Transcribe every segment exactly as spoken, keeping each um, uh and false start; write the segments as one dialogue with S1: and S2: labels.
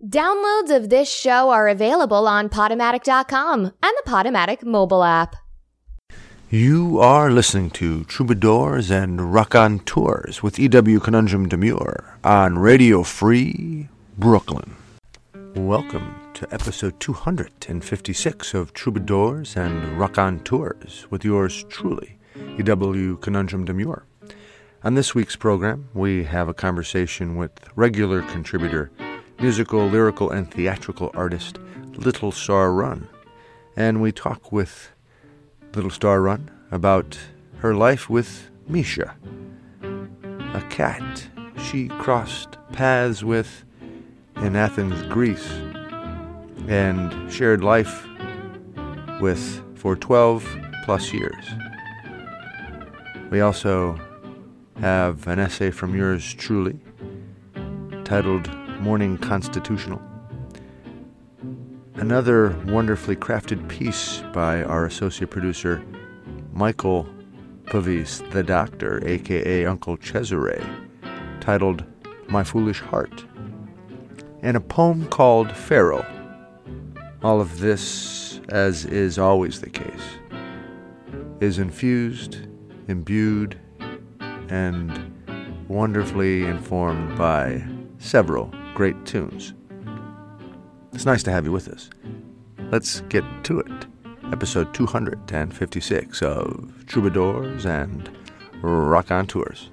S1: Downloads of this show are available on Podomatic dot com and the Podomatic mobile app.
S2: You are listening to Troubadours and Raconteurs with E W Conundrum Demure on Radio Free Brooklyn. Welcome to episode two hundred fifty-six of Troubadours and Raconteurs with yours truly, E W Conundrum Demure. On this week's program, we have a conversation with regular contributor, musical, lyrical, and theatrical artist Little Star Run. And we talk with Little Star Run about her life with Misha, a cat she crossed paths with in Athens, Greece, and shared life with for twelve plus years. We also have an essay from yours truly titled Morning Constitutional. Another wonderfully crafted piece by our associate producer, Michael Pavis, the Doctor, aka Uncle Cesare, titled My Foolish Heart, and a poem called Pharaoh. All of this, as is always the case, is infused, imbued, and wonderfully informed by several great tunes. It's nice to have you with us. Let's get to it. Episode two hundred fifty-six of Troubadours and Raconteurs.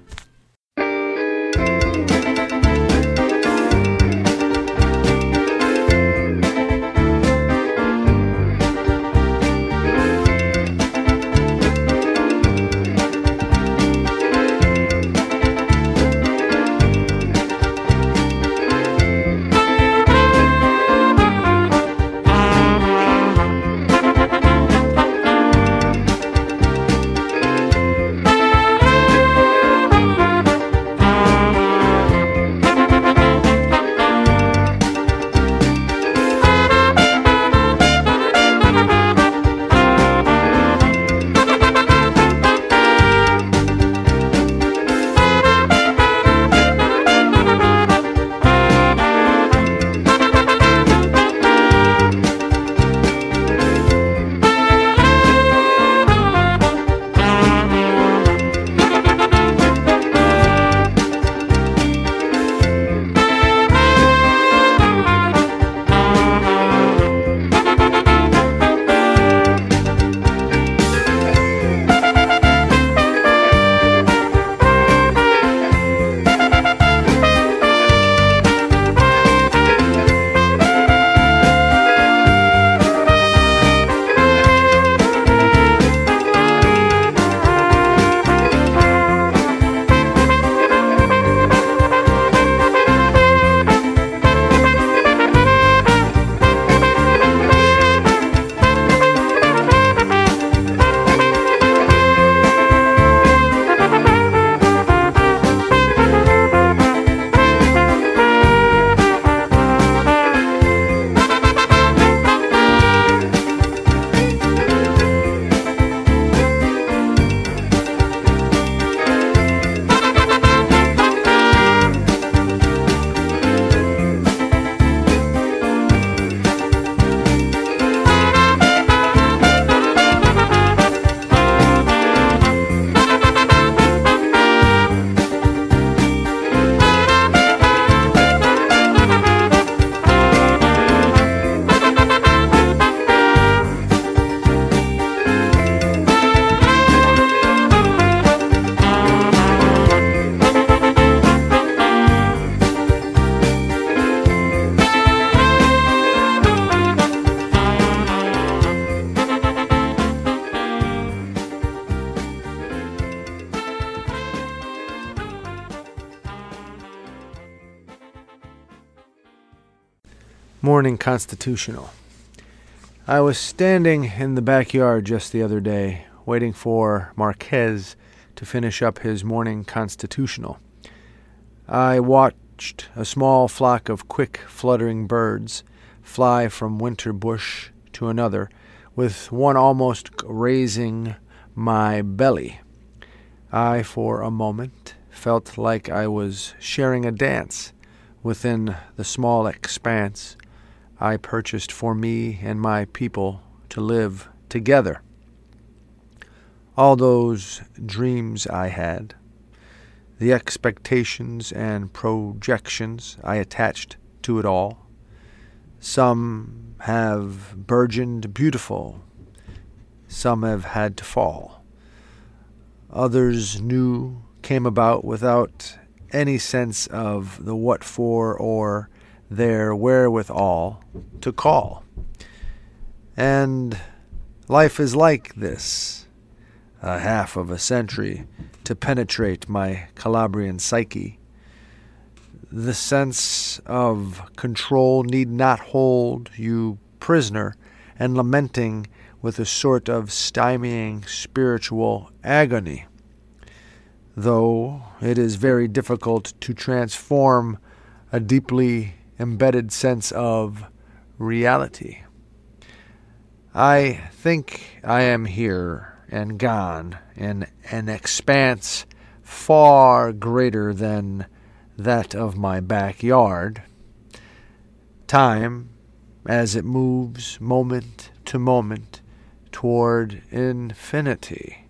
S2: Morning Constitutional. I was standing in the backyard just the other day, waiting for Marquez to finish up his morning constitutional. I watched a small flock of quick, fluttering birds fly from winter bush to another, with one almost raising my belly. I, for a moment, felt like I was sharing a dance within the small expanse I purchased for me and my people to live together. All those dreams I had, the expectations and projections I attached to it all, some have burgeoned beautiful, some have had to fall. Others new came about without any sense of the what for or their wherewithal to call. And life is like this, a half of a century to penetrate my Calabrian psyche. The sense of control need not hold you prisoner and lamenting with a sort of stymieing spiritual agony, though it is very difficult to transform a deeply embedded sense of reality. I think I am here and gone in an expanse far greater than that of my backyard. Time, as it moves moment to moment toward infinity.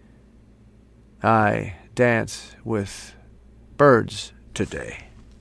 S2: I dance with birds today.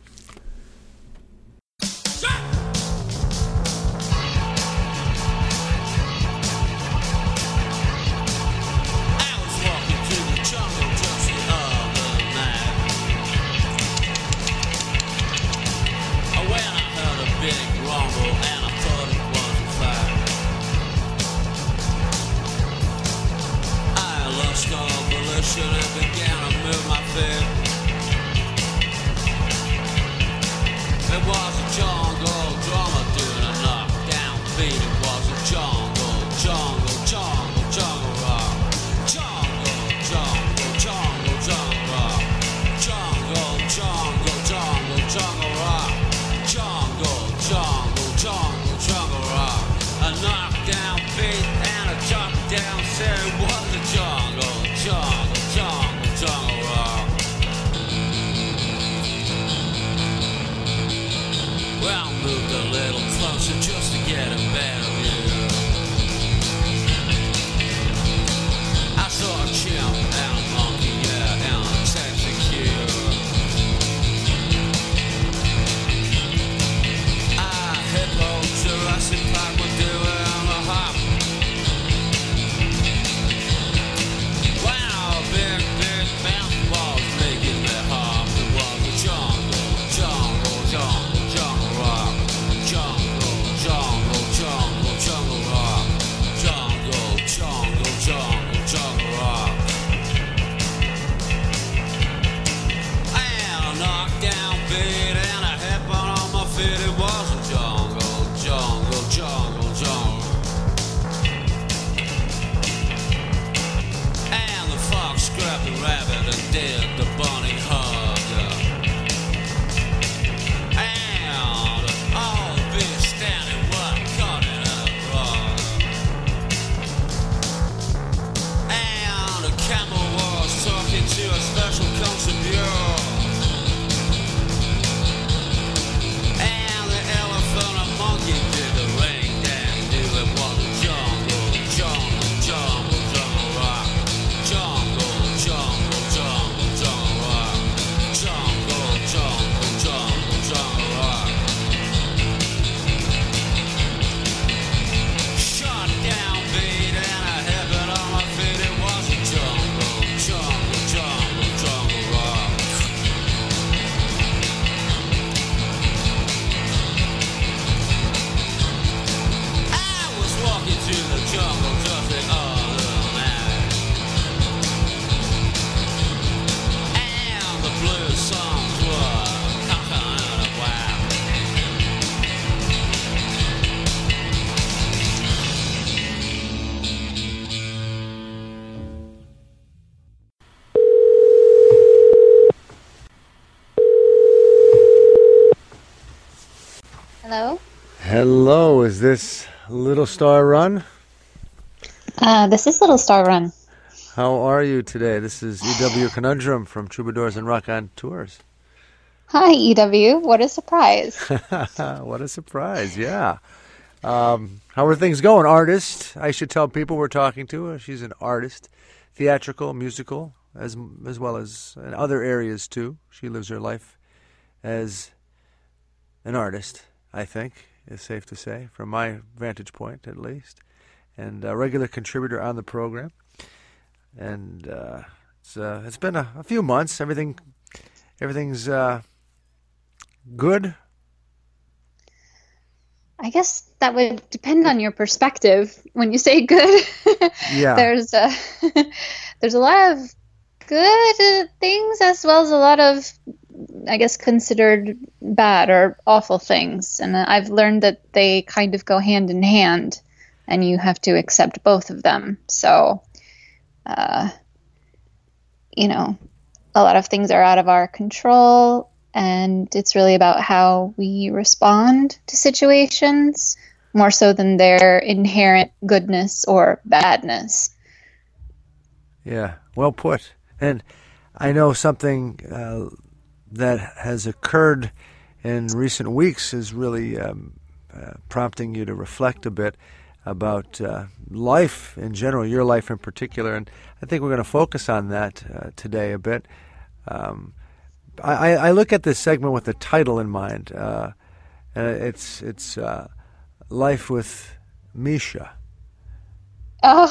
S3: Hello?
S2: Hello, is this Little Star Run?
S3: Uh, this is Little Star Run.
S2: How are you today? This is E W Conundrum from Troubadours and Rock on Tours.
S3: Hi, E W. What a surprise.
S2: What a surprise, yeah. Um, how are things going, artist? I should tell people we're talking to. She's an artist, theatrical, musical, as as well as in other areas too. She lives her life as an artist, I think, is safe to say, from my vantage point at least, and a regular contributor on the program. And uh, it's uh, it's been a, a few months. Everything everything's uh, good.
S3: I guess that would depend on your perspective. When you say good,
S2: Yeah.
S3: there's a there's a lot of good uh, things as well as a lot of, I guess, considered bad or awful things. And uh, I've learned that they kind of go hand in hand, and you have to accept both of them. So, uh, you know, a lot of things are out of our control. And it's really about how we respond to situations more so than their inherent goodness or badness.
S2: Yeah, well put. And I know something uh, that has occurred in recent weeks is really um, uh, prompting you to reflect a bit about uh, life in general, your life in particular. And I think we're going to focus on that uh, today a bit. Um, I, I look at this segment with the title in mind. Uh, and it's it's uh, Life with Misha.
S3: Oh,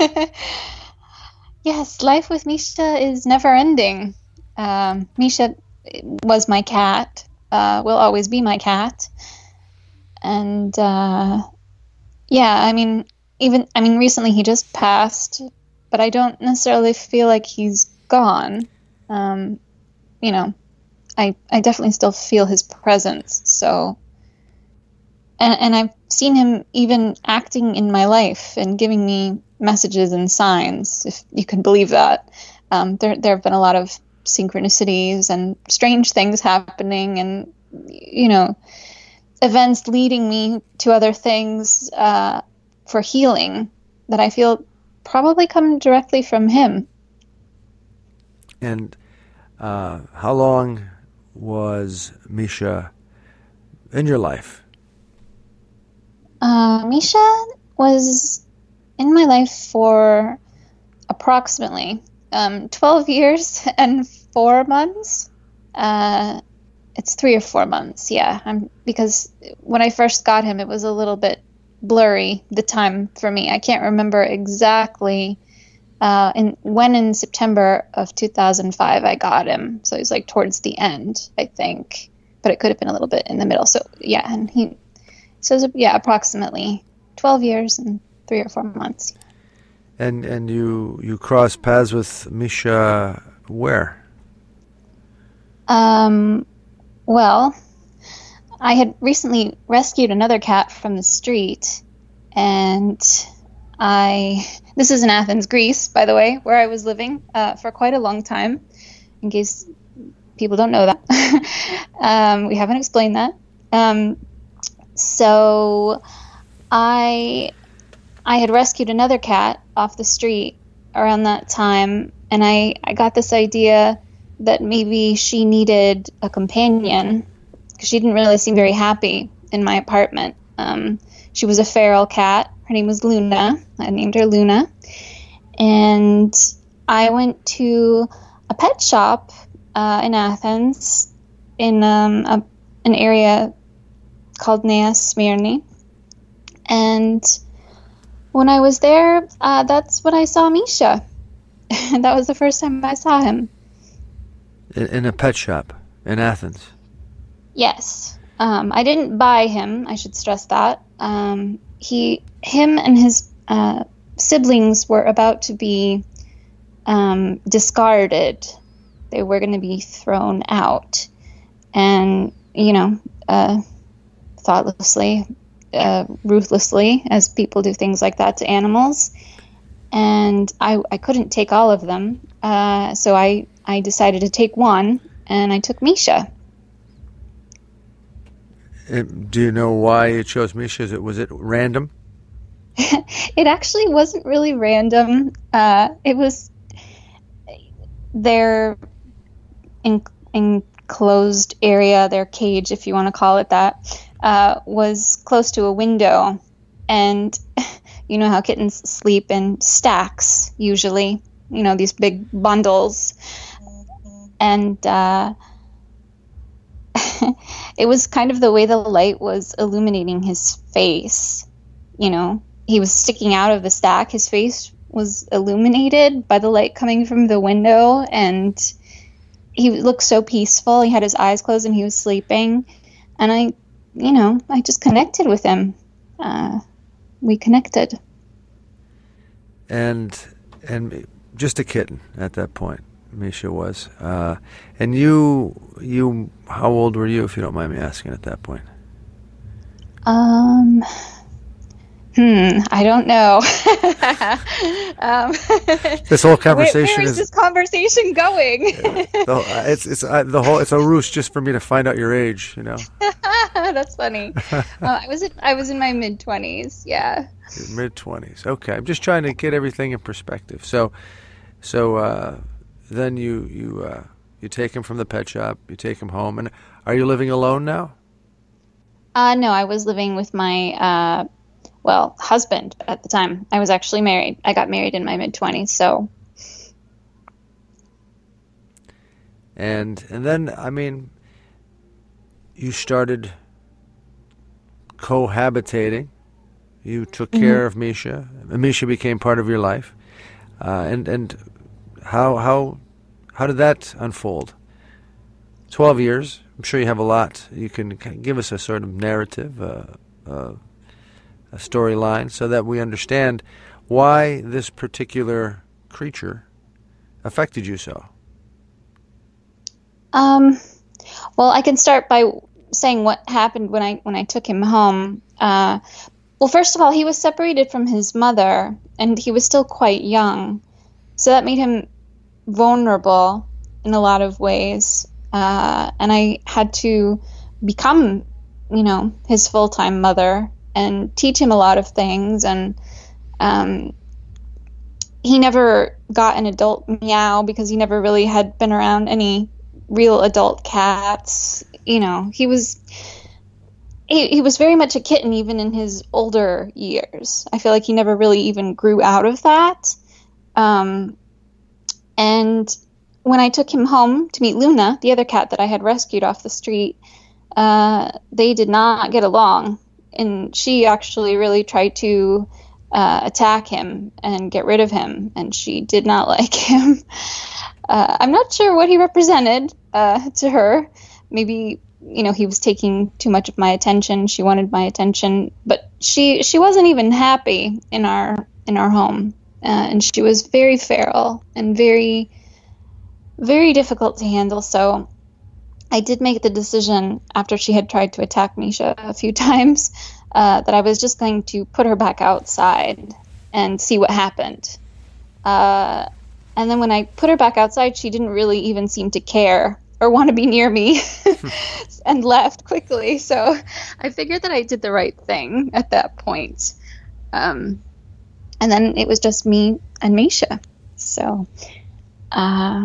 S3: yes, life with Misha is never ending. Um, Misha was my cat, uh, will always be my cat. And uh, yeah, I mean, even, I mean, recently he just passed, but I don't necessarily feel like he's gone. Um, you know, I, I definitely still feel his presence. So, and, and I've seen him even acting in my life and giving me messages and signs, if you can believe that. Um, there, there have been a lot of synchronicities and strange things happening, and, you know, events leading me to other things uh, for healing that I feel probably come directly from him.
S2: And uh, how long was Misha in your life?
S3: Uh, Misha was in my life for approximately um, twelve years and four months. Uh, it's three or four months, yeah. I'm, because when I first got him, it was a little bit blurry, the time for me. I can't remember exactly uh, in, when in September of two thousand five I got him. So it was like towards the end, I think. But it could have been a little bit in the middle. So, yeah, and he... So, it was, yeah, approximately twelve years and three or four months.
S2: And and you you crossed paths with Misha where?
S3: Um, well, I had recently rescued another cat from the street, and I... This is in Athens, Greece, by the way, where I was living uh, for quite a long time, in case people don't know that. um, we haven't explained that. Um... So I I had rescued another cat off the street around that time, and I, I got this idea that maybe she needed a companion, because she didn't really seem very happy in my apartment. Um, she was a feral cat. Her name was Luna. I named her Luna. And I went to a pet shop uh, in Athens in um, a, an area called Nea Smyrni, and when I was there, uh, that's when I saw Misha. That was the first time I saw him.
S2: In, in a pet shop in Athens?
S3: Yes. Um, I didn't buy him, I should stress that. Um, he, him and his uh, siblings were about to be um, discarded. They were going to be thrown out. And, you know, uh, thoughtlessly, uh, ruthlessly, as people do things like that to animals. And I, I couldn't take all of them, uh, so I, I decided to take one, and I took Misha.
S2: Do you know why you chose Misha? Is it, was it random?
S3: It actually wasn't really random. Uh, it was their in, in closed area, their cage, if you want to call it that, uh, was close to a window. And you know how kittens sleep in stacks, usually, you know, these big bundles. And uh, it was kind of the way the light was illuminating his face. You know, he was sticking out of the stack. His face was illuminated by the light coming from the window, and he looked so peaceful. He had his eyes closed and he was sleeping. And I, you know, I just connected with him. Uh, we connected.
S2: And and just a kitten at that point, Misha was. Uh, and you, you, how old were you, if you don't mind me asking, at that point?
S3: Um... Hmm, I don't know. um,
S2: this whole conversation
S3: where, where is,
S2: is
S3: this conversation going?
S2: the, it's it's uh, the whole it's a ruse just for me to find out your age, you know.
S3: That's funny. uh, I was in, I was in my mid twenties. Yeah.
S2: Mid twenties. Okay, I'm just trying to get everything in perspective. So, so uh, then you you uh, you take him from the pet shop. You take him home, and are you living alone now?
S3: Uh, no, I was living with my. Uh, Well, husband at the time. I was actually married. I got married in my mid-twenties, so.
S2: And and then, I mean, you started cohabitating. You took care mm-hmm. of Misha. Misha became part of your life. Uh, and and how how how did that unfold? Twelve years. I'm sure you have a lot. You can give us a sort of narrative, uh, uh, a storyline, so that we understand why this particular creature affected you so.
S3: Um, well, I can start by saying what happened when I when I took him home. Uh, well, first of all, he was separated from his mother, and he was still quite young, so that made him vulnerable in a lot of ways. Uh, and I had to become, you know, his full-time mother and teach him a lot of things. And um, he never got an adult meow because he never really had been around any real adult cats. You know, he was he, he was very much a kitten even in his older years. I feel like he never really even grew out of that. Um, and when I took him home to meet Luna, the other cat that I had rescued off the street, uh, they did not get along. And she actually really tried to uh, attack him and get rid of him, and she did not like him. Uh, I'm not sure what he represented uh, to her. Maybe, you know, he was taking too much of my attention. She wanted my attention, but she she wasn't even happy in our in our home, uh, and she was very feral and very very difficult to handle. So I did make the decision after she had tried to attack Misha a few times uh, that I was just going to put her back outside and see what happened. Uh, and then when I put her back outside, she didn't really even seem to care or want to be near me and left quickly. So I figured that I did the right thing at that point. Um, and then it was just me and Misha. So... Uh,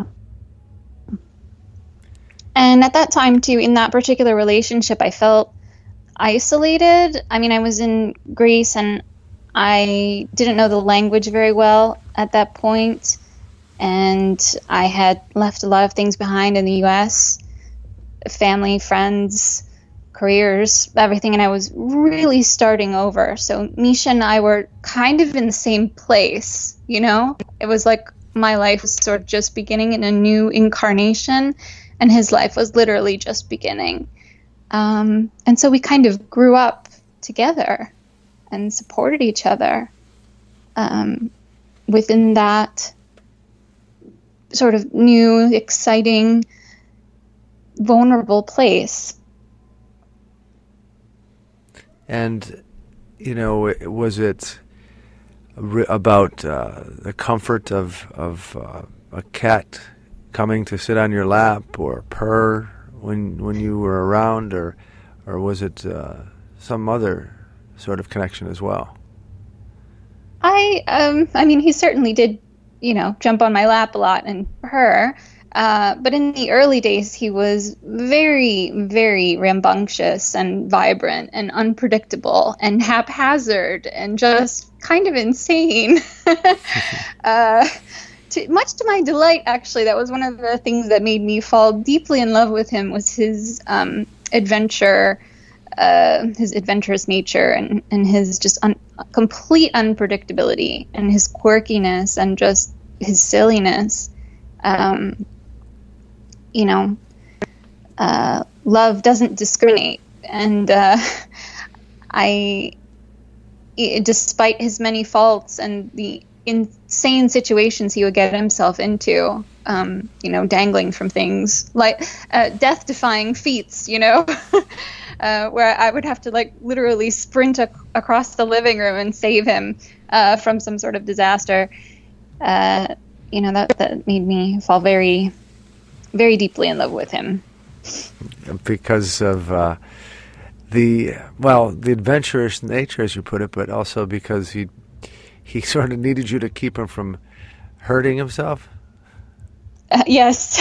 S3: And at that time, too, in that particular relationship, I felt isolated. I mean, I was in Greece, and I didn't know the language very well at that point. And I had left a lot of things behind in the U S, family, friends, careers, everything. And I was really starting over. So Misha and I were kind of in the same place, you know? It was like my life was sort of just beginning in a new incarnation, and his life was literally just beginning. Um, and so we kind of grew up together and supported each other um, within that sort of new, exciting, vulnerable place.
S2: And, you know, was it about uh, the comfort of, of uh, a cat coming to sit on your lap or purr when when you were around, or or was it uh, some other sort of connection as well?
S3: I um I mean, he certainly did, you know, jump on my lap a lot and purr. Uh, but in the early days, he was very, very rambunctious and vibrant and unpredictable and haphazard and just kind of insane. uh, to, much to my delight, actually, that was one of the things that made me fall deeply in love with him, was his um, adventure, uh, his adventurous nature, and, and his just un- complete unpredictability, and his quirkiness, and just his silliness. Um, you know, uh, love doesn't discriminate. And uh, I, despite his many faults and the insane situations he would get himself into, um, you know, dangling from things, like uh, death-defying feats, you know, uh, where I would have to, like, literally sprint ac- across the living room and save him uh, from some sort of disaster. Uh, you know, that, that made me fall very... very deeply in love with him.
S2: Because of uh, the, well, the adventurous nature, as you put it, but also because he he sort of needed you to keep him from hurting himself?
S3: Uh, yes.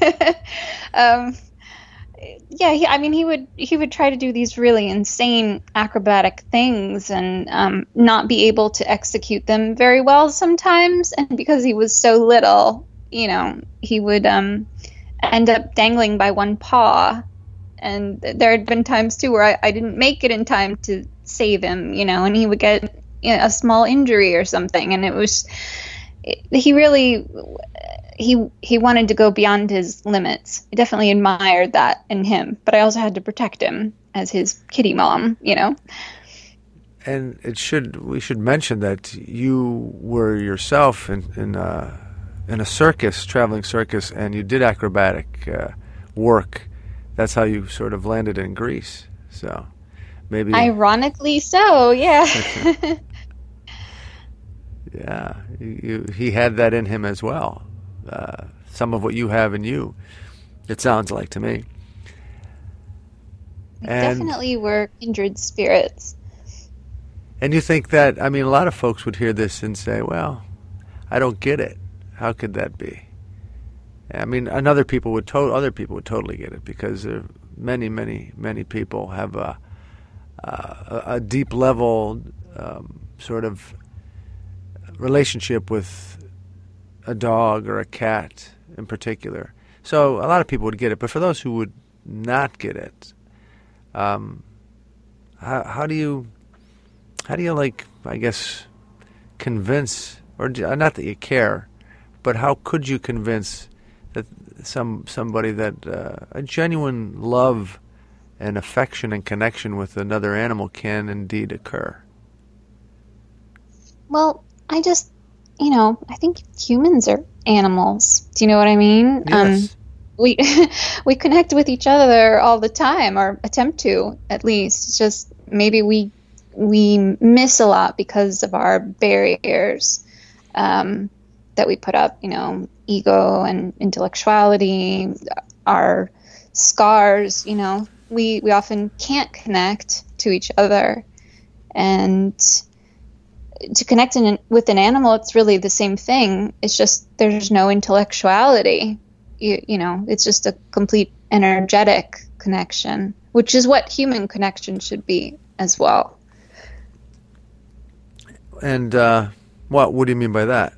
S3: um, yeah, he, I mean, he would he would try to do these really insane acrobatic things and um, not be able to execute them very well sometimes. And because he was so little, you know, he would... Um, end up dangling by one paw, and there had been times too where I, I didn't make it in time to save him, you know, and he would get, you know, a small injury or something, and it was it, he really he he wanted to go beyond his limits. I definitely admired that in him, but I also had to protect him as his kitty mom, you know.
S2: And it should we should mention that you were yourself in in uh in a circus, traveling circus, and you did acrobatic uh, work. That's how you sort of landed in Greece. So maybe...
S3: Ironically so, yeah.
S2: Yeah, you, you, he had that in him as well. Uh, some of what you have in you, it sounds like to me.
S3: We
S2: and,
S3: definitely were kindred spirits.
S2: And you think that, I mean, a lot of folks would hear this and say, well, I don't get it. How could that be? I mean, another people would to- other people would totally get it, because there are many, many, many people have a a, a deep level um, sort of relationship with a dog or a cat in particular. So a lot of people would get it, but for those who would not get it, um, how, how do you how do you like I guess convince, or not that you care, but how could you convince that some somebody that uh, a genuine love and affection and connection with another animal can indeed occur?
S3: Well, I just, you know, I think humans are animals. Do you know what I mean?
S2: Yes.
S3: Um, we we connect with each other all the time, or attempt to, at least. It's just maybe we we miss a lot because of our barriers. Um, that we put up, you know, ego and intellectuality, our scars, you know, we, we often can't connect to each other. And to connect in, with an animal, it's really the same thing. It's just there's no intellectuality. You, you know, it's just a complete energetic connection, which is what human connection should be as well.
S2: And uh, what, what do you mean by that?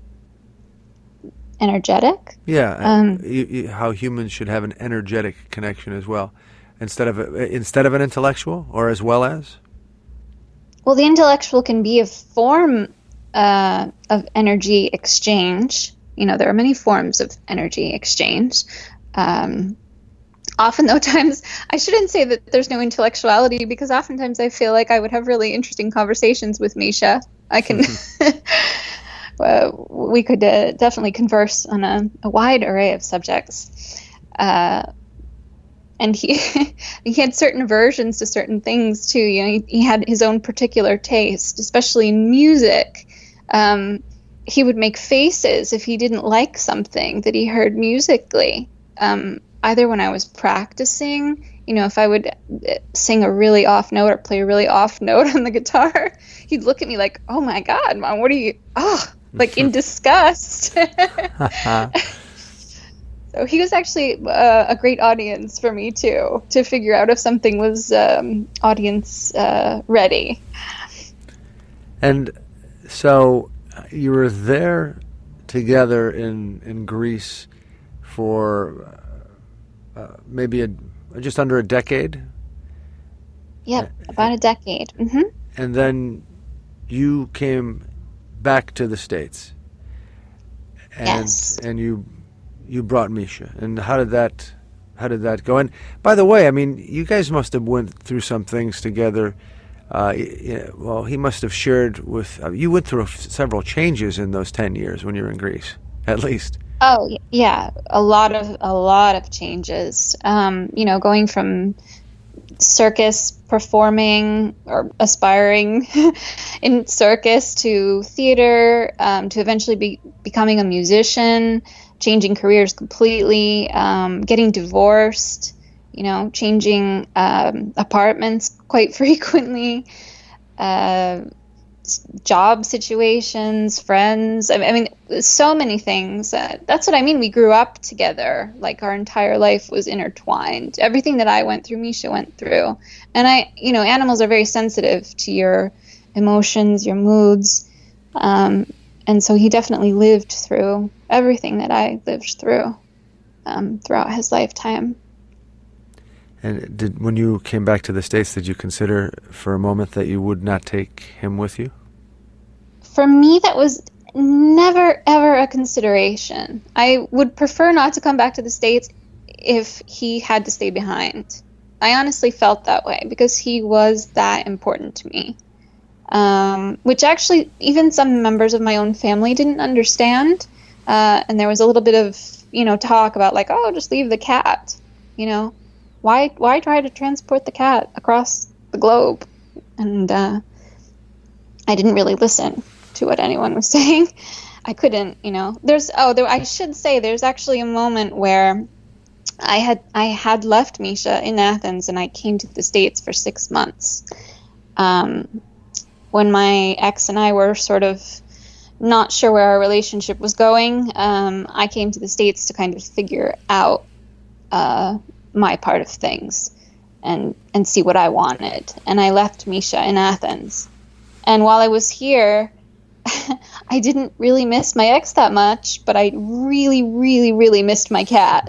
S3: Energetic?
S2: Yeah,
S3: um,
S2: you, you, how humans should have an energetic connection as well, instead of a, instead of an intellectual, or as well as.
S3: Well, the intellectual can be a form uh, of energy exchange. You know, there are many forms of energy exchange. Um, often, though, times I shouldn't say that there's no intellectuality, because oftentimes I feel like I would have really interesting conversations with Misha. I can. Uh, we could uh, definitely converse on a, a wide array of subjects. Uh, and he he had certain aversions to certain things, too. You know, he, he had his own particular taste, especially in music. Um, he would make faces if he didn't like something that he heard musically. Um, either when I was practicing, you know, if I would sing a really off note or play a really off note on the guitar, he'd look at me like, oh my God, Mom, what are you, oh, like in disgust. So he was actually uh, a great audience for me too, to figure out if something was um, audience uh, ready.
S2: And so you were there together in in Greece for uh, maybe a, just under a decade.
S3: Yep, about a decade. Mm-hmm.
S2: And then you came back to the States. And,
S3: yes.
S2: And you you brought Misha. And how did that how did that go? And by the way, I mean, you guys must have went through some things together. Uh, yeah, well, he must have shared with uh, you went through several changes in those ten years when you were in Greece, at least.
S3: Oh yeah, a lot of a lot of changes. Um, you know, going from circus performing or aspiring in circus to theater, um, to eventually be becoming a musician, changing careers completely, um, getting divorced, you know, changing um, apartments quite frequently, uh, job situations, friends. I mean, so many things. Uh, that's what I mean. We grew up together. Like our entire life was intertwined. Everything that I went through, Misha went through. And I, you know, animals are very sensitive to your emotions, your moods. Um, and so he definitely lived through everything that I lived through um, throughout his lifetime.
S2: And did when you came back to the States, did you consider for a moment that you would not take him with you?
S3: For me, that was never, ever a consideration. I would prefer not to come back to the States if he had to stay behind. I honestly felt that way because he was that important to me. Um, which actually even some members of my own family didn't understand. Uh, and there was a little bit of, you know, talk about like, oh, just leave the cat, you know. Why why try to transport the cat across the globe? And uh, I didn't really listen to what anyone was saying. I couldn't, you know. There's oh, there, I should say there's actually a moment where I had I had left Misha in Athens and I came to the States for six months. Um, when my ex and I were sort of not sure where our relationship was going, um, I came to the States to kind of figure out Uh, my part of things and and see what I wanted. And I left Misha in Athens. And while I was here, I didn't really miss my ex that much, but I really, really, really missed my cat.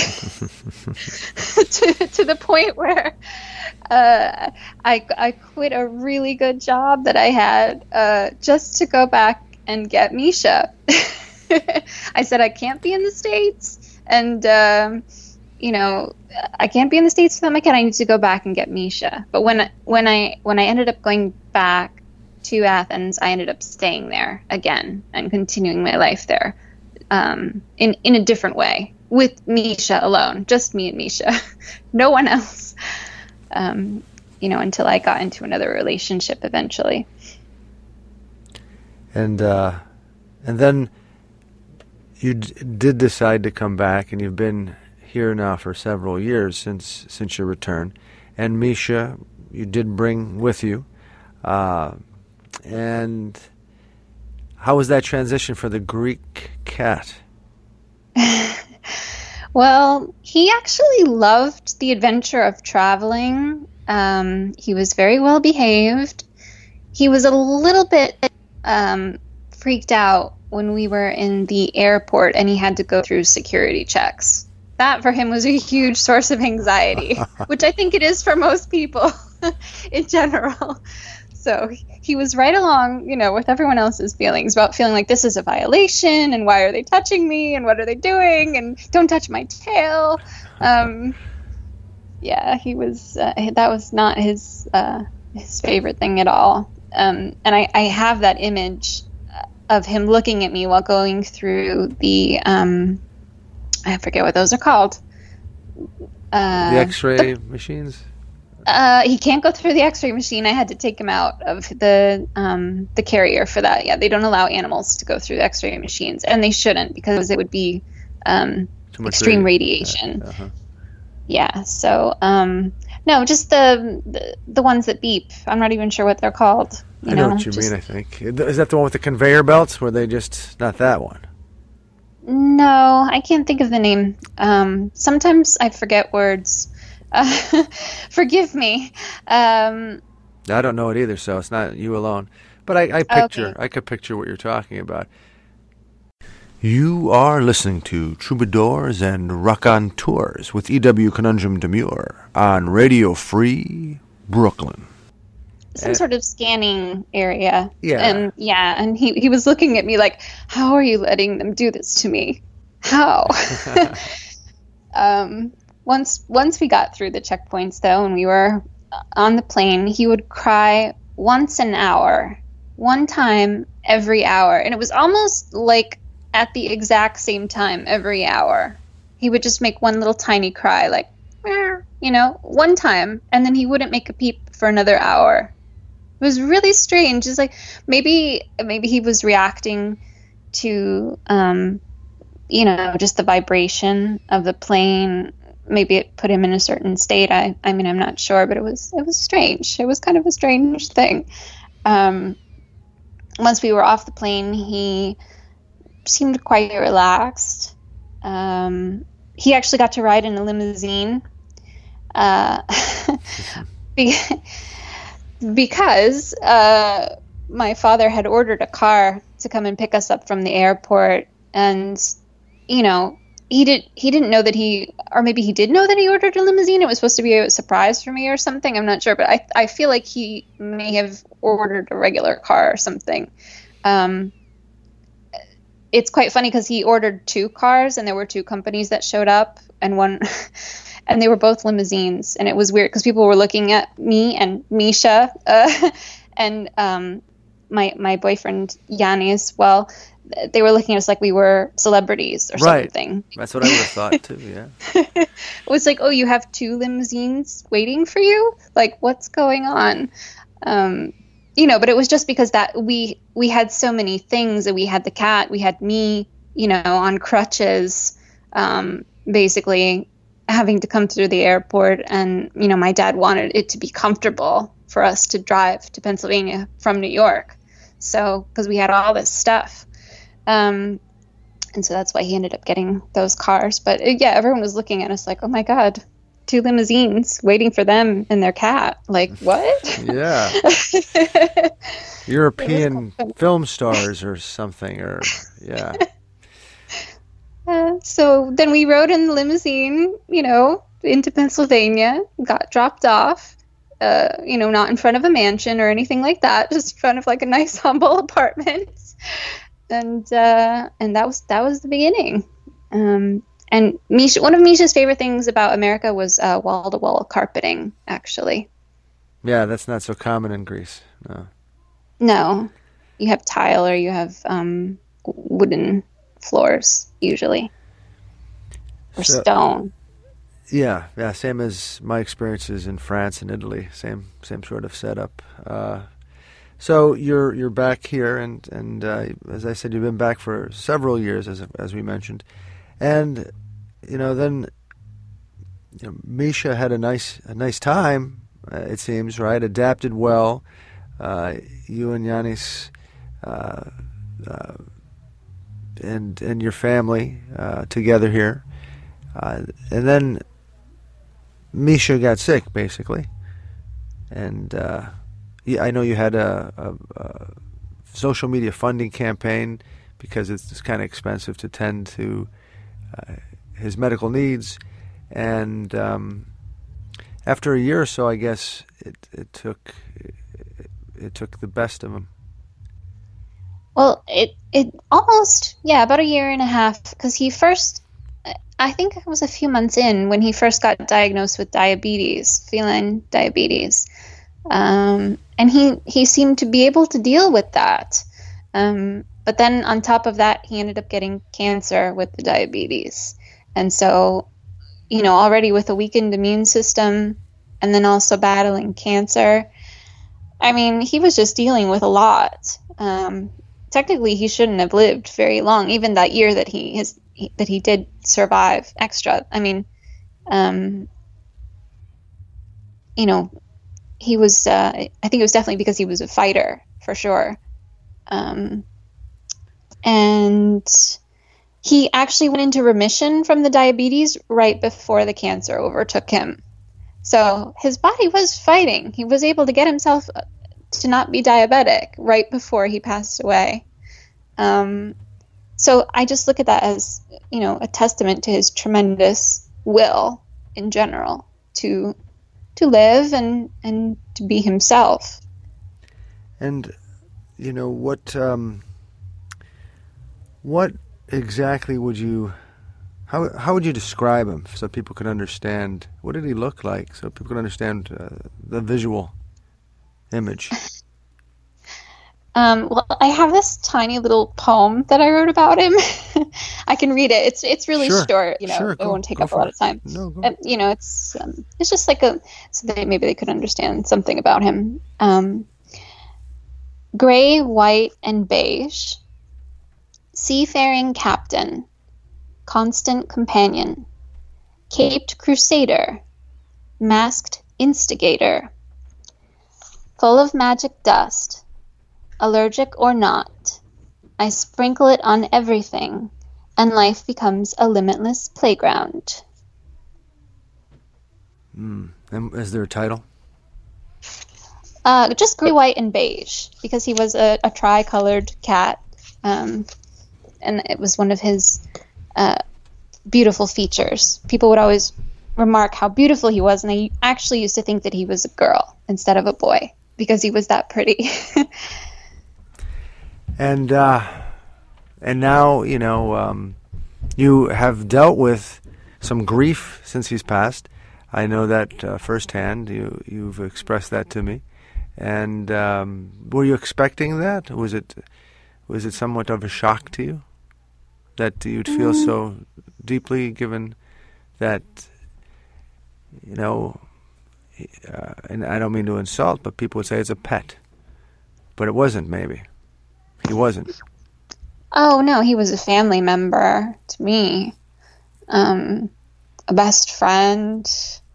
S3: to, to the point where uh, I, I quit a really good job that I had uh, just to go back and get Misha. I said, I can't be in the States. And, um, you know, I can't be in the States without my cat. I need to go back and get Misha. But when when I when I ended up going back to Athens, I ended up staying there again and continuing my life there, um, in in a different way with Misha alone, just me and Misha, no one else. Um, you know, until I got into another relationship eventually.
S2: And uh, and then you d- did decide to come back, and you've been here now for several years since since your return, and Misha you did bring with you, uh, and how was that transition for the Greek cat?
S3: Well, he actually loved the adventure of traveling. Um, he was very well behaved. He was a little bit um, freaked out when we were in the airport and he had to go through security checks. That for him was a huge source of anxiety, which I think it is for most people in general. So he was right along, you know, with everyone else's feelings about feeling like this is a violation and why are they touching me and what are they doing and don't touch my tail. Um, yeah, he was, uh, that was not his, uh, his favorite thing at all. Um, and I, I have that image of him looking at me while going through the, um, I forget what those are called. Uh,
S2: the X-ray
S3: the,
S2: machines?
S3: Uh, he can't go through the X-ray machine. I had to take him out of the um, the carrier for that. Yeah, they don't allow animals to go through the X-ray machines, and they shouldn't because it would be um, extreme radi- radiation. Uh, uh-huh. Yeah. So um, no, just the, the the ones that beep. I'm not even sure what they're called. You
S2: I know,
S3: know
S2: what you
S3: just,
S2: mean. I think is that the one with the conveyor belts, where they just not that one.
S3: No, I can't think of the name. Um, sometimes I forget words. Uh, forgive me. Um,
S2: I don't know it either, so it's not you alone. But I, I picture,
S3: okay.
S2: I could picture what you're talking about. You are listening to Troubadours and Raconteurs with E W Conundrum Demure on Radio Free Brooklyn.
S3: Some
S2: Uh,
S3: sort of scanning area.
S2: Yeah.
S3: And yeah, and he, he was looking at me like, how are you letting them do this to me? How? um, once once we got through the checkpoints, though, and we were on the plane, he would cry once an hour, one time every hour. And it was almost like at the exact same time every hour. He would just make one little tiny cry, like, "Meow," you know, one time, and then he wouldn't make a peep for another hour. It was really strange. It's like maybe maybe he was reacting to, um, you know, just the vibration of the plane. Maybe it put him in a certain state. I, I mean, I'm not sure, but it was it was strange. It was kind of a strange thing. Um, once we were off the plane, he seemed quite relaxed. Um, he actually got to ride in a limousine. Uh, because uh, my father had ordered a car to come and pick us up from the airport, and you know, he did he didn't know that he, or maybe he did know that he ordered a limousine. It was supposed to be a surprise for me or something. I'm not sure, but I I feel like he may have ordered a regular car or something. Um, it's quite funny because he ordered two cars, and there were two companies that showed up, and one. And they were both limousines, and it was weird because people were looking at me and Misha, uh, and um, my my boyfriend Yanni as well. They were looking at us like we were celebrities or
S2: right.
S3: something.
S2: That's what I would have thought too. Yeah.
S3: It was like, oh, you have two limousines waiting for you? Like, what's going on? Um, you know, but it was just because that we we had so many things. We had the cat, we had me, you know, on crutches, um, basically. Having to come through the airport, and you know, my dad wanted it to be comfortable for us to drive to Pennsylvania from New York, so because we had all this stuff, um, and so that's why he ended up getting those cars. But uh, yeah, everyone was looking at us like, "Oh my God, two limousines waiting for them and their cat!" Like what?
S2: Yeah, European film stars or something, or yeah.
S3: Uh, so then we rode in the limousine, you know, into Pennsylvania, got dropped off, uh, you know, not in front of a mansion or anything like that, just in front of like a nice humble apartment. And uh, and that was that was the beginning. Um, and Misha, one of Misha's favorite things about America was uh, wall-to-wall carpeting, actually.
S2: Yeah, that's not so common in Greece. No.
S3: No, you have tile or you have um, wooden floors usually, or
S2: so,
S3: stone.
S2: Yeah, yeah, same as my experiences in France and Italy. Same, same sort of setup. Uh, so you're you're back here, and and uh, as I said, you've been back for several years, as as we mentioned, and you know then you know, Misha had a nice a nice time. Uh, it seems, right? Adapted well. Uh, you and Yanis. Uh, uh, and and your family uh, together here, uh, and then Misha got sick, basically, and uh, yeah, I know you had a, a, a social media funding campaign because it's, it's kind of expensive to tend to uh, his medical needs, and um, after a year or so, I guess it it took it, it took the best of him.
S3: Well, it it almost, yeah, about a year and a half, because he first, I think it was a few months in when he first got diagnosed with diabetes, feline diabetes. Um, and he, he seemed to be able to deal with that. Um, but then on top of that, he ended up getting cancer with the diabetes. And so, you know, already with a weakened immune system and then also battling cancer, I mean, he was just dealing with a lot. Um, technically, he shouldn't have lived very long, even that year that he his, he, that he did survive extra. I mean, um, you know, he was, uh, I think it was definitely because he was a fighter, for sure. Um, and he actually went into remission from the diabetes right before the cancer overtook him. So his body was fighting. He was able to get himself to not be diabetic right before he passed away. Um, so I just look at that as, you know, a testament to his tremendous will in general to to live and, and to be himself.
S2: And, you know, what um, what exactly would you, how how would you describe him so people could understand, what did he look like so people could understand uh, the visual image?
S3: Um, well, I have this tiny little poem that I wrote about him. I can read it. It's it's really
S2: Sure.
S3: short. You know,
S2: Sure,
S3: it
S2: go-
S3: won't take
S2: go
S3: up a
S2: for
S3: lot
S2: it.
S3: of time.
S2: No, go.
S3: And, you know, it's um, it's just like a so that maybe they could understand something about him. Um, gray, white, and beige, seafaring captain, constant companion, caped crusader, masked instigator, full of magic dust. Allergic or not, I sprinkle it on everything, and life becomes a limitless playground.
S2: Mm. And is there a title?
S3: Uh, just gray, white, and beige, because he was a, a tri-colored cat, um, and it was one of his uh, beautiful features. People would always remark how beautiful he was, and they actually used to think that he was a girl instead of a boy, because he was that pretty.
S2: And uh, and now, you know, um, you have dealt with some grief since he's passed. I know that uh, firsthand. You you've expressed that to me. And um, were you expecting that? Was it was it somewhat of a shock to you that you'd feel
S3: Mm.
S2: so deeply, given that, you know, uh, and I don't mean to insult, but people would say it's a pet, but it wasn't. Maybe he wasn't.
S3: Oh, no, he was a family member to me. Um, a best friend.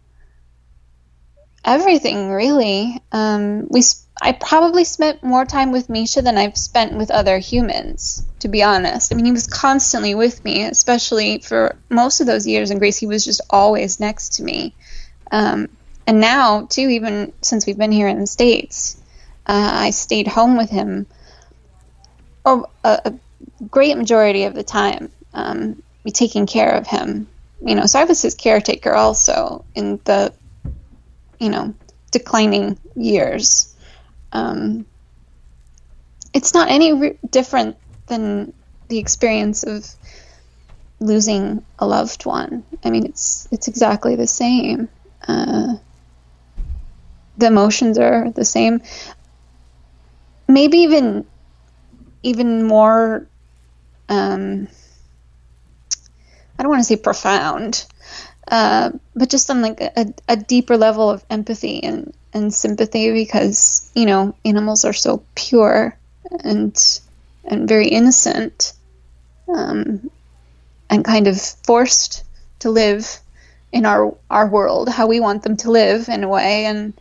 S3: Everything, really. Um, we, sp- I probably spent more time with Misha than I've spent with other humans, to be honest. I mean, he was constantly with me, especially for most of those years in Greece. He was just always next to me. Um, and now, too, even since we've been here in the States, uh, I stayed home with him oh, a, a great majority of the time, um, be taking care of him. You know, so I was his caretaker also in the, you know, declining years. Um, it's not any re- different than the experience of losing a loved one. I mean, it's it's exactly the same. Uh, the emotions are the same. Maybe even even more, um, I don't want to say profound, uh, but just on like a, a deeper level of empathy and, and sympathy, because, you know, animals are so pure and and very innocent, um, and kind of forced to live in our our world how we want them to live in a way, and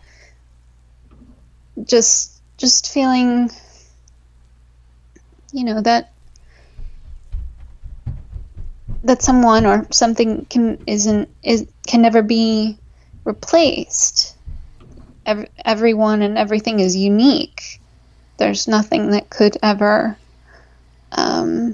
S3: just just feeling, you know, that that someone or something can isn't is can never be replaced. Every, everyone and everything is unique. There's nothing that could ever um,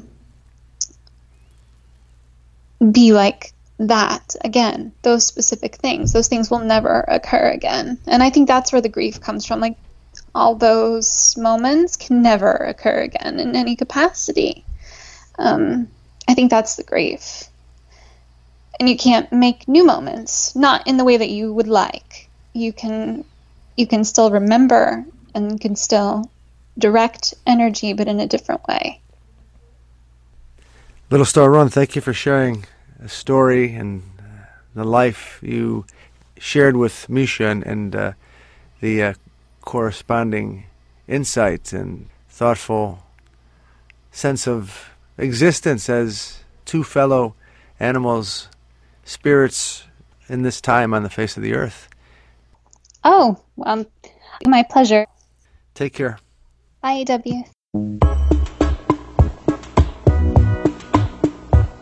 S3: be like that again. Those specific things, those things will never occur again. And I think that's where the grief comes from. Like, all those moments can never occur again in any capacity. Um, I think that's the grief. And you can't make new moments, not in the way that you would like. You can, you can still remember and can still direct energy, but in a different way.
S2: Little Star Run, thank you for sharing a story and uh, the life you shared with Misha, and, and uh, the uh, corresponding insights and thoughtful sense of existence as two fellow animals, spirits in this time on the face of the earth.
S3: Oh, um, my pleasure.
S2: Take care.
S3: Bye, E W.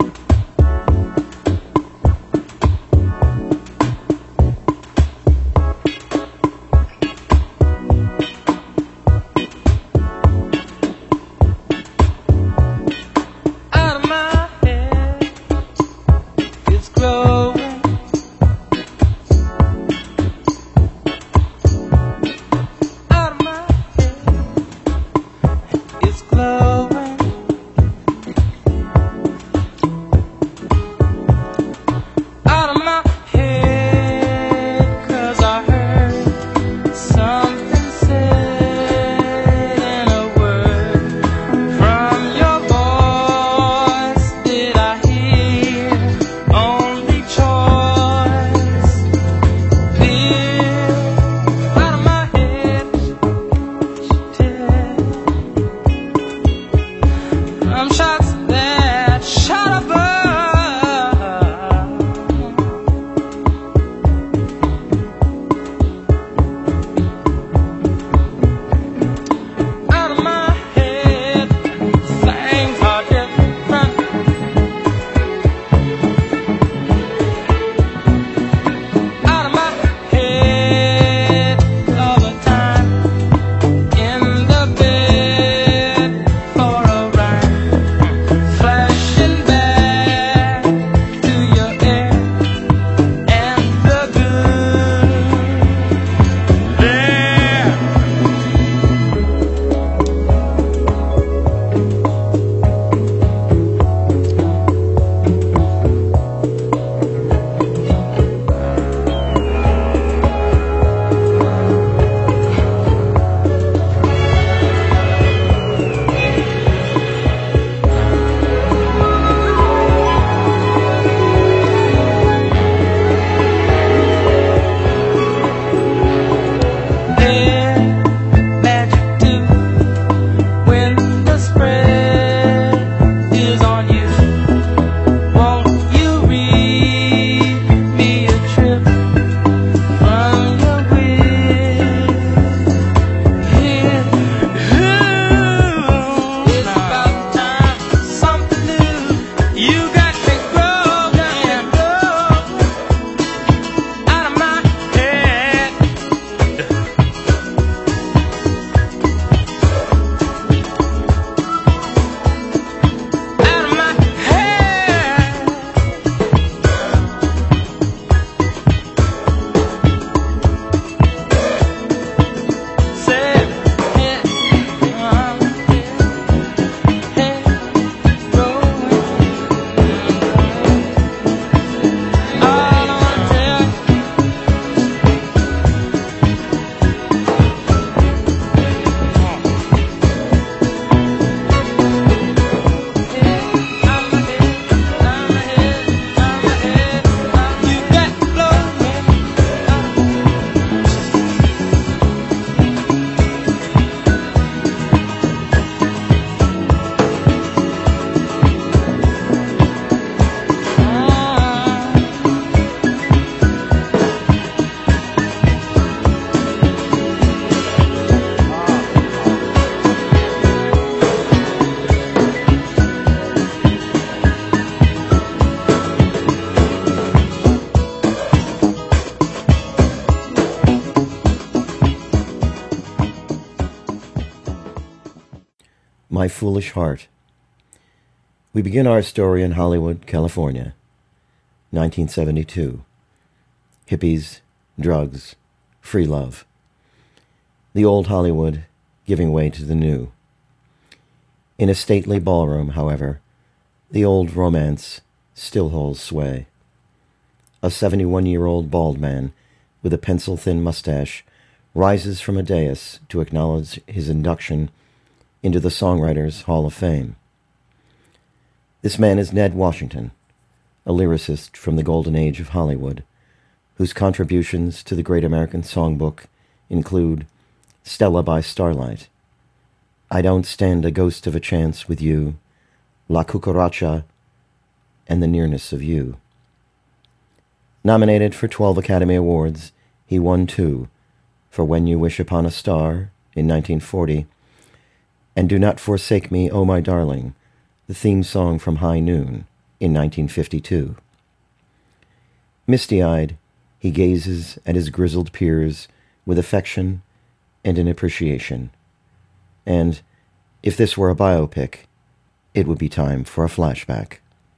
S4: My Foolish Heart. We begin our story in Hollywood, California, nineteen seventy-two. Hippies, drugs, free love. The old Hollywood giving way to the new. In a stately ballroom, however, the old romance still holds sway. A seventy-one-year-old bald man with a pencil-thin mustache rises from a dais to acknowledge his induction into the Songwriters Hall of Fame. This man is Ned Washington, a lyricist from the golden age of Hollywood, whose contributions to the Great American Songbook include Stella by Starlight, I Don't Stand a Ghost of a Chance with You, La Cucaracha, and The Nearness of You. Nominated for twelve Academy Awards, he won two, for When You Wish Upon a Star in nineteen forty, and Do Not Forsake Me, Oh My Darling, the theme song from High Noon in nineteen fifty-two. Misty-eyed, he gazes at his grizzled peers with affection and an appreciation. And if this were a biopic, it would be time for a flashback.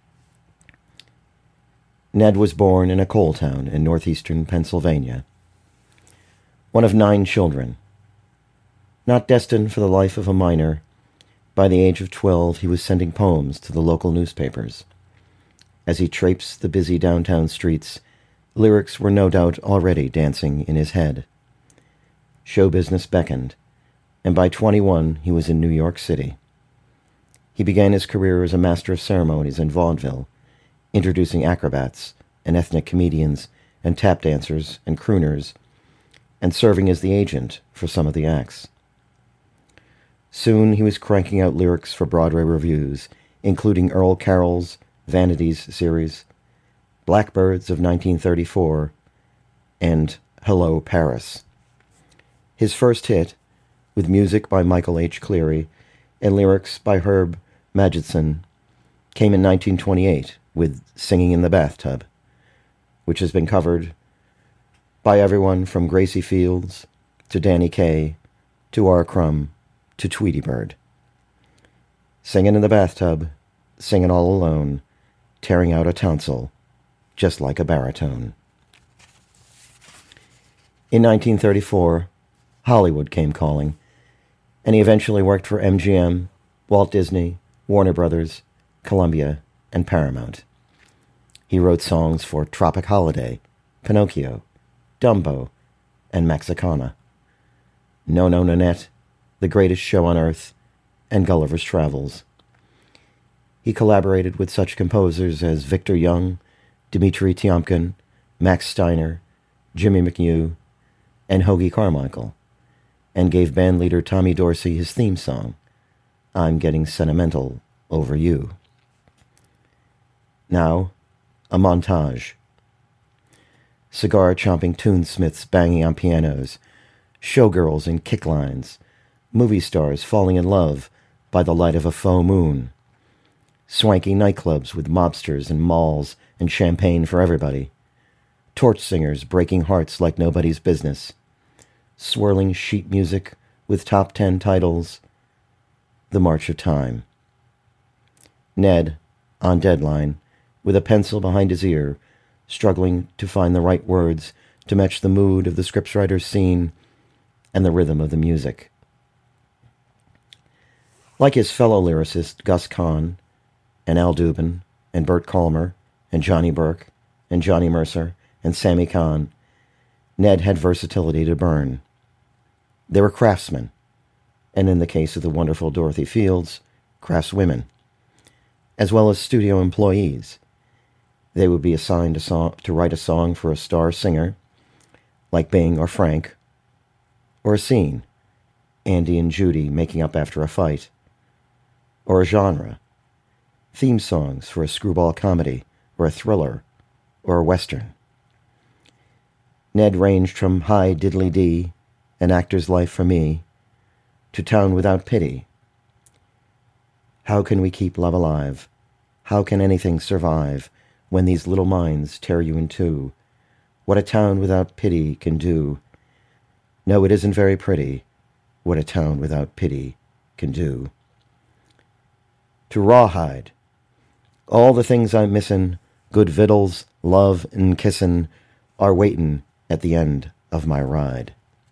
S4: Ned was born in a coal town in northeastern Pennsylvania. One of nine children. Not destined for the life of a miner, by the age of twelve he was sending poems to the local newspapers. As he traipsed the busy downtown streets, lyrics were no doubt already dancing in his head. Show business beckoned, and by twenty-one he was in New York City. He began his career as a master of ceremonies in vaudeville, introducing acrobats and ethnic comedians and tap dancers and crooners, and serving as the agent for some of the acts. Soon he was cranking out lyrics for Broadway revues, including Earl Carroll's Vanities series, Blackbirds of nineteen thirty-four, and Hello, Paris. His first hit, with music by Michael H. Cleary and lyrics by Herb Magidson, came in nineteen twenty-eight with Singing in the Bathtub, which has been covered by everyone from Gracie Fields to Danny Kaye to R. Crumb to Tweety Bird. Singing in the bathtub, singing all alone, tearing out a tonsil, just like a baritone. In nineteen thirty-four, Hollywood came calling, and he eventually worked for M G M, Walt Disney, Warner Brothers, Columbia, and Paramount. He wrote songs for Tropic Holiday, Pinocchio, Dumbo, and Mexicana, No No Nanette, The Greatest Show on Earth, and Gulliver's Travels. He collaborated with such composers as Victor Young, Dmitri Tiomkin, Max Steiner, Jimmy McHugh, and Hoagy Carmichael, and gave bandleader Tommy Dorsey his theme song, I'm Getting Sentimental Over You. Now, a montage. Cigar-chomping tunesmiths banging on pianos, showgirls in kick lines, movie stars falling in love by the light of a faux moon, swanky nightclubs with mobsters and malls and champagne for everybody, torch singers breaking hearts like nobody's business, swirling sheet music with top ten titles, The March of Time. Ned, on deadline, with a pencil behind his ear, struggling to find the right words to match the mood of the scriptwriter's scene and the rhythm of the music. Like his fellow lyricist Gus Kahn, and Al Dubin, and Bert Kalmer, and Johnny Burke, and Johnny Mercer, and Sammy Kahn, Ned had versatility to burn. They were craftsmen, and in the case of the wonderful Dorothy Fields, craftswomen, as well as studio employees. They would be assigned a song, to write a song for a star singer, like Bing or Frank, or a scene, Andy and Judy making up after a fight, or a genre, theme songs for a screwball comedy, or a thriller, or a western. Ned ranged from High Diddly Dee, An Actor's Life for Me, to Town Without Pity. How can we keep love alive? How can anything survive when these little minds tear you in two? What a town without pity can do. No, it isn't very pretty, what a town without pity can do. to Rawhide. All the things I'm missin', good vittles, love, and kissin', are waitin' at the end of my ride.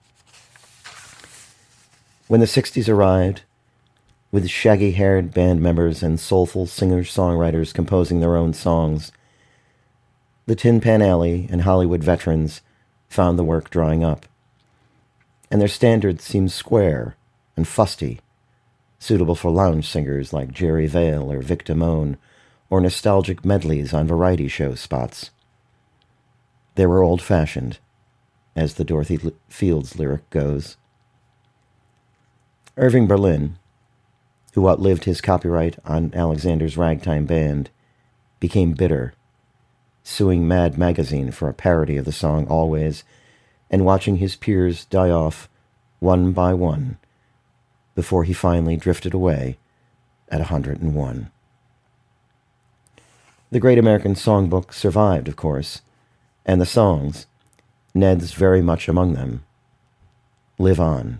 S4: When the sixties arrived, with shaggy-haired band members and soulful singer-songwriters composing their own songs, the Tin Pan Alley and Hollywood veterans found the work drying up, and their standards seemed square and fusty, suitable for lounge singers like Jerry Vale or Vic Damone, or nostalgic medleys on variety show spots. They were old-fashioned, as the Dorothy Fields lyric goes. Irving Berlin, who outlived his copyright on Alexander's Ragtime Band, became bitter, suing Mad Magazine for a parody of the song Always, and watching his peers die off one by one before he finally drifted away at one hundred and one. The Great American Songbook survived, of course, and the songs, Ned's very much among them, live on.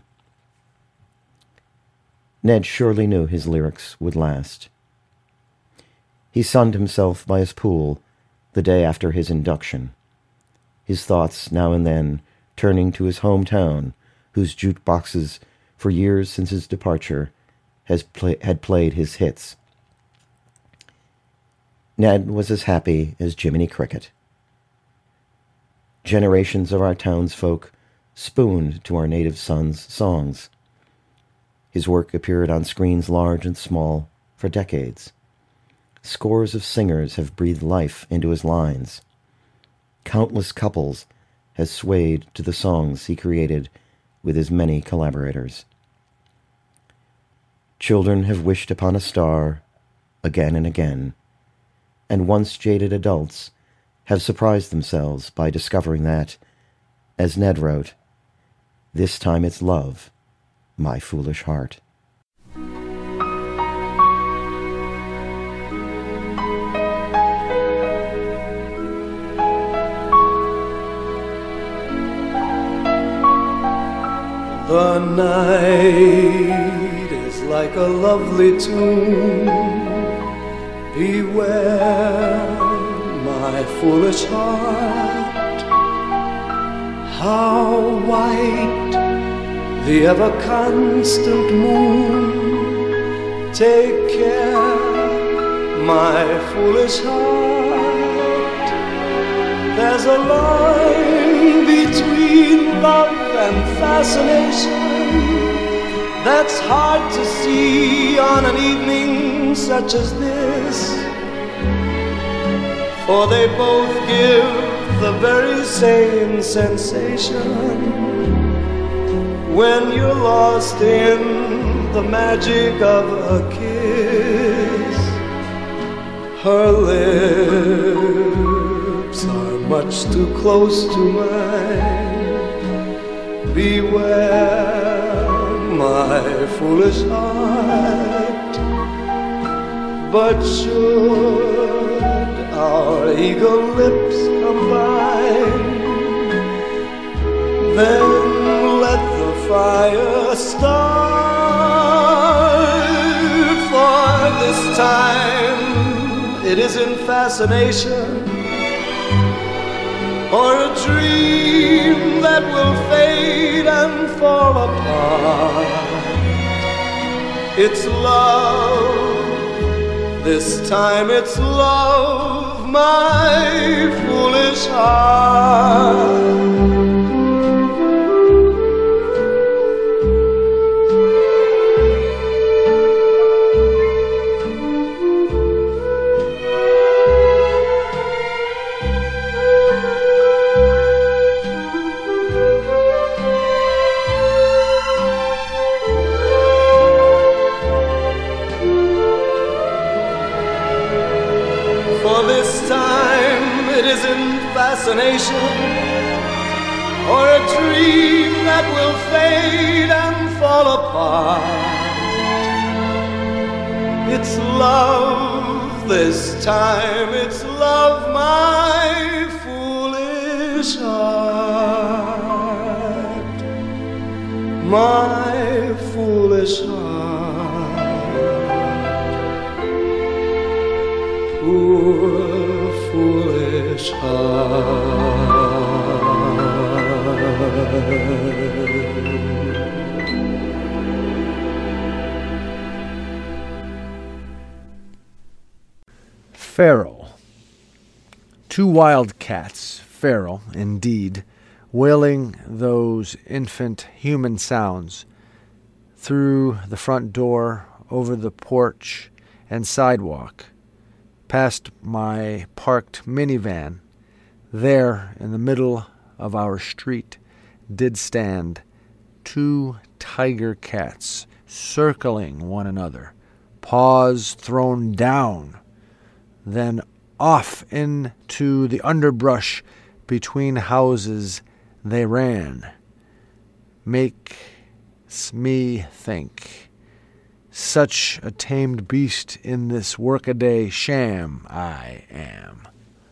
S4: Ned surely knew his lyrics would last. He sunned himself by his pool the day after his induction, his thoughts now and then turning to his hometown, whose jukeboxes, for years since his departure, has play- had played his hits. Ned was as happy as Jiminy Cricket. Generations of our townsfolk spooned to our native son's songs. His work appeared on screens large and small for decades. Scores of singers have breathed life into his lines. Countless couples has swayed to the songs he created with his many collaborators. Children have wished upon a star again and again, and once jaded adults have surprised themselves by discovering that, as Ned wrote, "This time it's love, my foolish heart."
S5: The night is like a lovely tune. Beware, my foolish heart. How white the ever-constant moon. Take care, my foolish heart. There's a line between love and fascination that's hard to see on an evening such as this, for they both give the very same sensation when you're lost in the magic of a kiss. Her lips are much too close to mine. Beware, my foolish heart. But should our eager lips combine, then let the fire start. For this time it isn't fascination or a dream that will fade and fall apart. It's love, this time it's love, my foolish heart. Fascination or a dream that will fade and fall apart. It's love, this time it's love, my foolish heart, my foolish heart.
S2: Feral. Two wild cats, feral indeed, wailing those infant human sounds through the front door, over the porch and sidewalk, past my parked minivan. There, in the middle of our street, did stand two tiger cats circling one another, paws thrown down, then off into the underbrush between houses they ran. Makes me think, such a tamed beast in this workaday sham I am.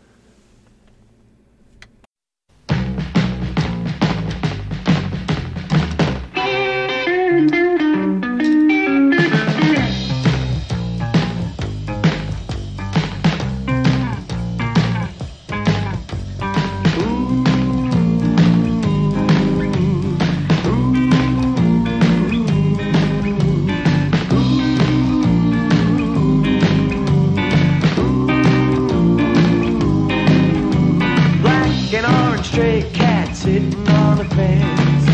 S5: Stray cat sitting on the fence.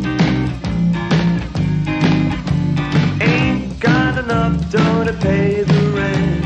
S5: Ain't got enough dough to pay the rent.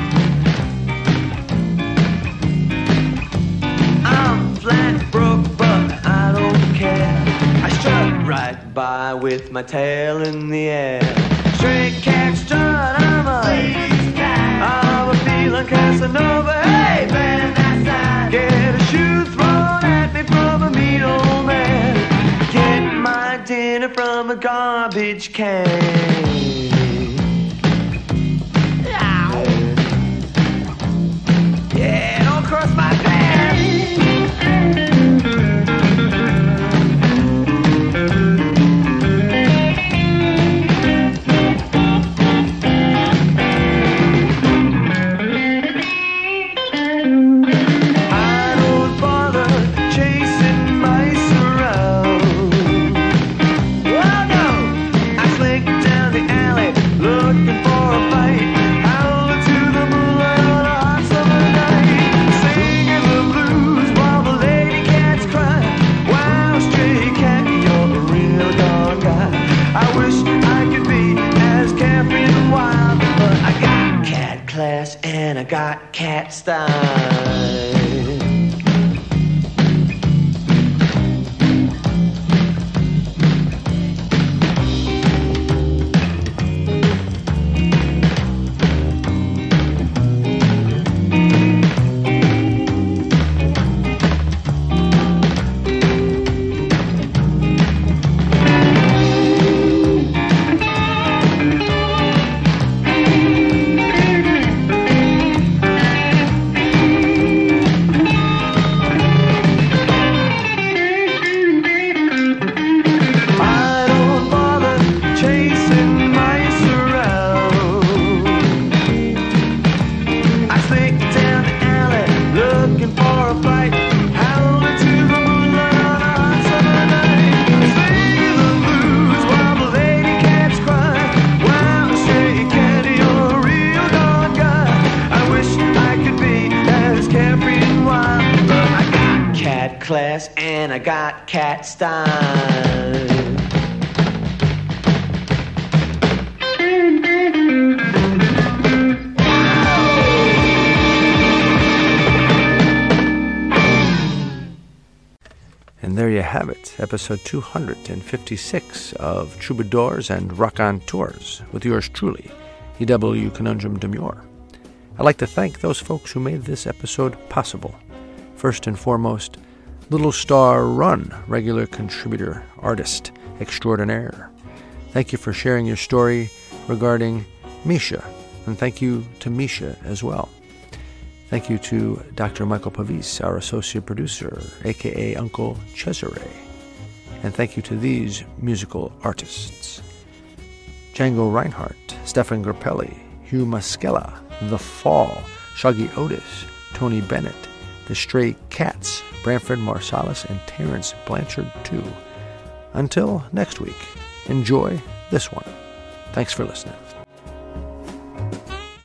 S5: I'm flat broke, but I don't care. I strut right by with my tail in the air. Stray cat strut, I'm a ladies' cat. I'm a feeling Casanova. Hey, man, that's get a shoe thrown at me from a mean old man. Get my dinner from a garbage can. Yeah, don't cross my path. And I got cat style. Class and I got cat style.
S2: And there you have it, episode two hundred fifty-six of Troubadours and Raconteurs, with yours truly, E W Conundrum Demure. I'd like to thank those folks who made this episode possible. First and foremost, Little Star Run, regular contributor, artist extraordinaire. Thank you for sharing your story regarding Misha, and thank you to Misha as well. Thank you to Doctor Michael Pavis, our associate producer, a k a. Uncle Cesare. And thank you to these musical artists: Django Reinhardt, Stefan Grappelli, Hugh Maskella, The Fall, Shaggy Otis, Tony Bennett, The Stray Cats, Branford Marsalis, and Terrence Blanchard, too. Until next week, enjoy this one. Thanks for listening.